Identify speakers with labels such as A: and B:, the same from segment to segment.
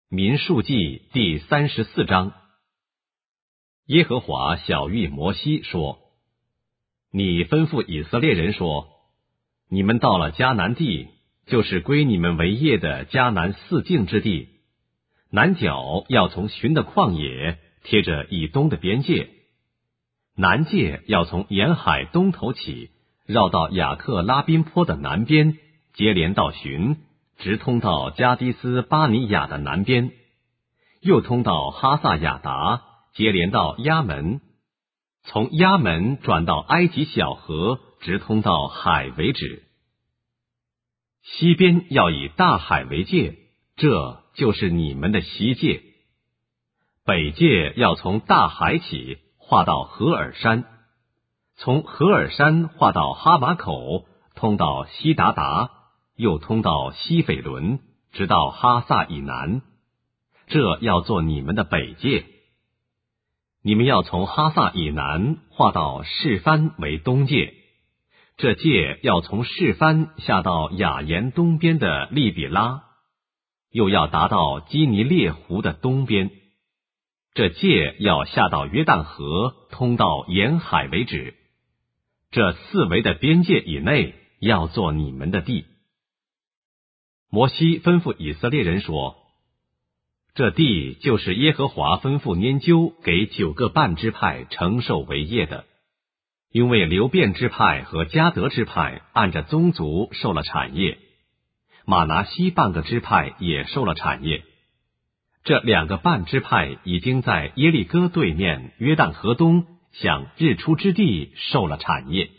A: 民数记第34章。耶和华晓谕摩西说：你吩咐以色列人说，你们到了迦南地，就是归你们为业的迦南四境之地，南角要从寻的旷野贴着以东的边界，南界要从沿海东头起，绕到雅克拉宾坡的南边，接连到寻，直通到加迪斯巴尼亚的南边，又通到哈萨亚达，接连到亚门，从亚门转到埃及小河，直通到海为止。西边要以大海为界，这就是你们的西界。北界要从大海起，划到何尔山，从何尔山划到哈马口，通到西达达，又通到西斐伦，直到哈萨以南，这要做你们的北界。你们要从哈萨以南划到示番为东界，这界要从示番下到雅言东边的利比拉，又要达到基尼列湖的东边，这界要下到约旦河，通到沿海为止。这四围的边界以内要做你们的地。摩西吩咐以色列人说，这地就是耶和华吩咐拈阄给9个半支派承受为业的，因为流便支派和迦得支派按着宗族受了产业，马拿西半个支派也受了产业。这2个半支派已经在耶利哥对面约旦河东向日出之地受了产业。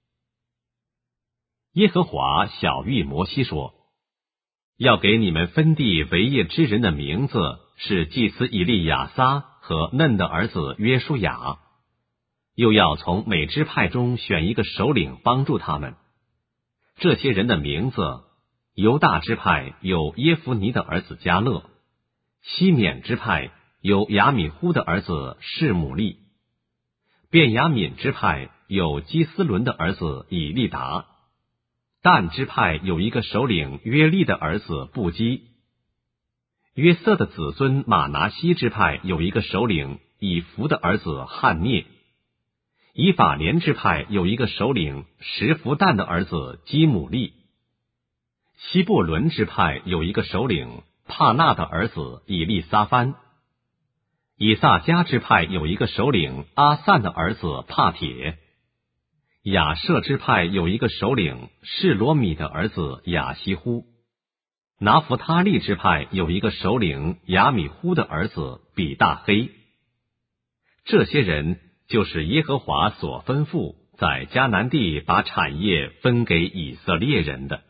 A: 耶和华晓谕摩西说，要给你们分地为业之人的名字是祭司以利亚撒和嫩的儿子约书亚，又要从每支派中选一个首领帮助他们。这些人的名字，犹大支派有耶孚尼的儿子迦勒，西缅支派有亚米忽的儿子示姆利，便雅悯支派有基斯伦的儿子以利达，但支派有一个首领约利的儿子布基，约瑟的子孙马拿西支派有一个首领以弗的儿子汉涅，以法莲支派有一个首领什弗但的儿子基姆利，希伯伦支派有一个首领帕纳的儿子以利撒番，以萨迦支派有一个首领阿散的儿子帕铁，亚舍支派有一个首领示罗米的儿子亚西乎，拿弗他利支派有一个首领亚米忽的儿子比大黑。这些人就是耶和华所吩咐在迦南地把产业分给以色列人的。